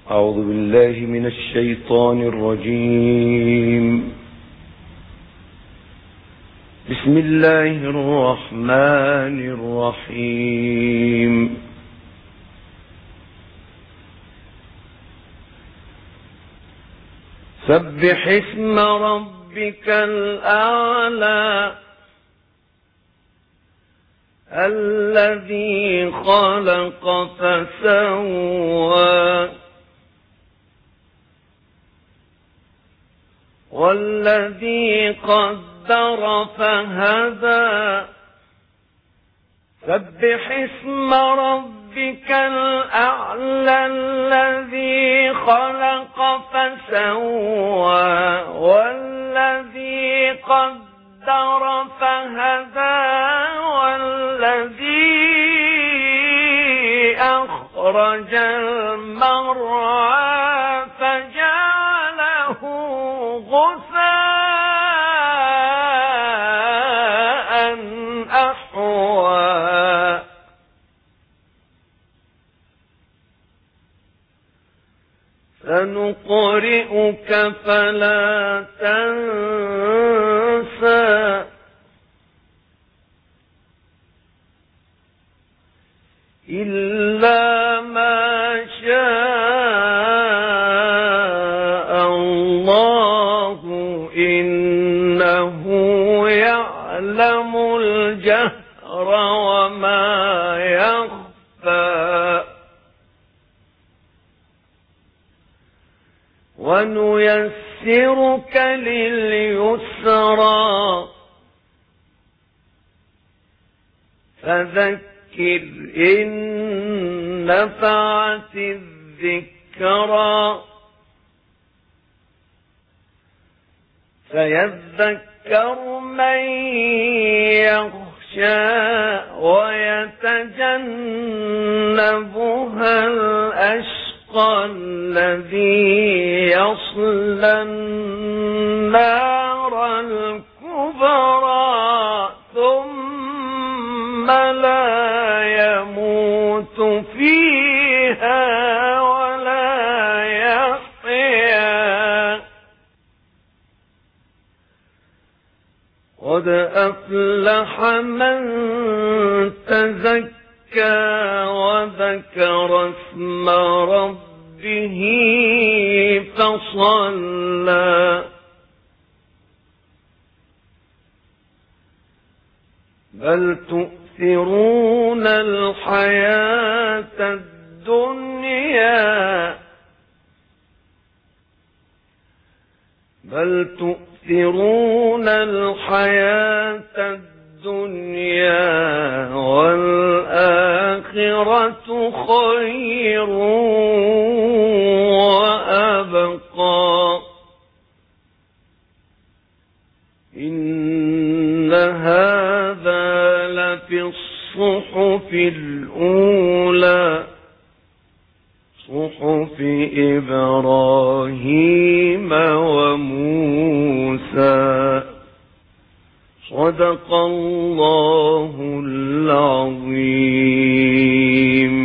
أعوذ بالله من الشيطان الرجيم. بسم الله الرحمن الرحيم. سبح اسم ربك الأعلى الذي خلق فسوى والذي قدر فهدى. سبح اسم ربك الأعلى الذي خلق فسوى والذي قدر فهدى والذي أخرج المرعى فجعله غثاء أحوى. سنقرئك فلا تنسى إلا ما شاء الله إنه يعلم الجهر وما يخفى. ونيسرك لليسرى فذكر إن نفعت الذكرى سيذكر من يخشى ويتجنبها الأشقى الذي يصلى النار الكبرى ثم لا يموت فيها ولا يحيا. قد أفلح من تزكى وذكر اسم ربه فصلى. بل تؤثرون الحياة الدنيا بل تؤثرون الحياة الدنيا والآخرة خير وأبقى. إن هذا لفي الصحف الأولى صحف إبراهيم وموسى. صدق الله العظيم.